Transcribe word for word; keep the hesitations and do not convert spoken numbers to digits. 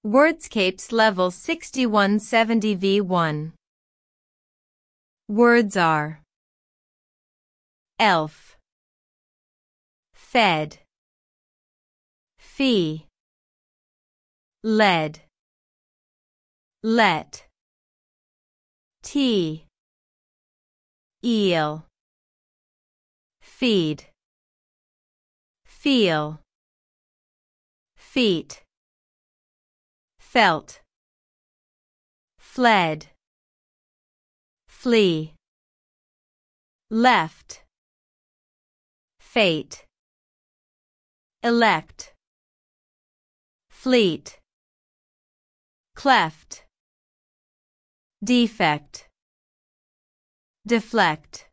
Wordscapes level sixty-one seventy V one. Words are elf, fed, fee, led, let, tea, eel, feed, feel, feet, felt, fled, flee, left, fate, elect, fleet, cleft, defect, deflect.